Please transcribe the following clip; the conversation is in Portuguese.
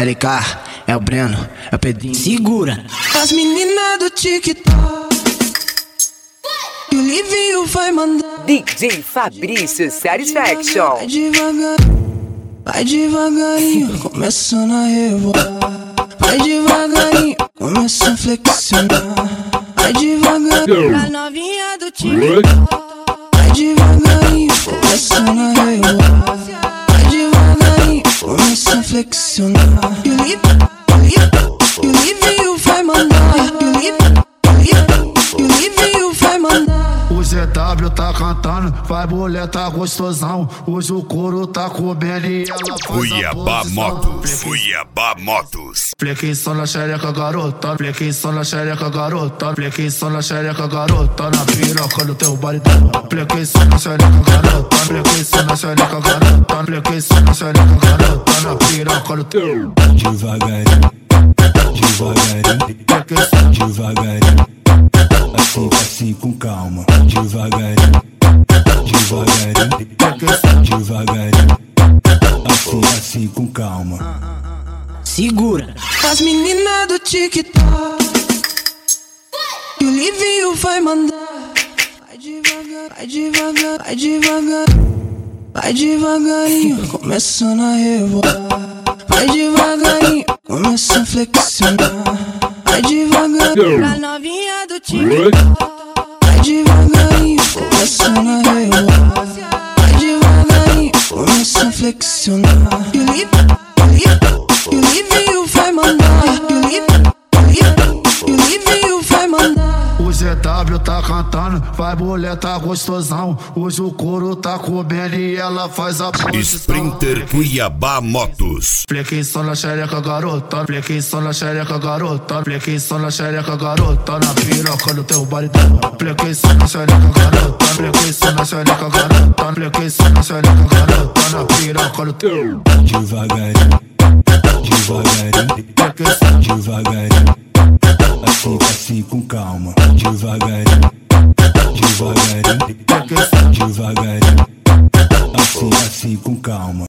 LK, é o Breno, é o Pedrinho. Segura. As meninas do TikTok e o Livinho vai mandar. DJ Fabrício Satisfaction. Vai devagarinho, começando a rebolar. Vai devagarinho, começa a flexionar. Vai devagarinho, a novinha do TikTok. Vai devagarinho, começando a rebolar. Vai devagarinho, começa a flexionar. E o Livinho vai mandar. E o Livinho vai mandar. O ZW tá cantando, vai mulher tá gostosão. Hoje o couro tá comendo e ela faz Cuiabá Motos, Cuiabá Motos. Flequinho na xereca garota, flequinho na xereca garota, flequinho na xereca garota, na piroca do teu baritão. Flequinho na xereca garota, flequinho na xereca garota, flequinho na xereca garota, na piroca do teu. Devagarinho, devagarinho, assim com calma. Devagarinho, assim com calma. Segura. As meninas do TikTok e o Livinho vai mandar. Vai devagarinho, começando a rebolar. Vai devagarinho, começa a flexionar. Vai devagarinho, a novinha do TikTok. Vai devagarinho, começando a rebolar. Vai devagarinho, começa a flexionar. E o Livinho vai mandar. E o Livinho vai mandar. O ZW tá cantando, vai mulher tá gostosão. Hoje o couro tá comendo e ela faz a posição. Sprinter Cuiabá Motos. Flequinho na xereca garota, flequinho na xereca garota, flequinho na xereca garota, na piroca do teu baritão. Flequinho na xereca garota, flequinho na xereca garota, flequinho na xereca garota, na piroca do teu. Devagarinho, assim com calma. Devagarinho, assim com calma.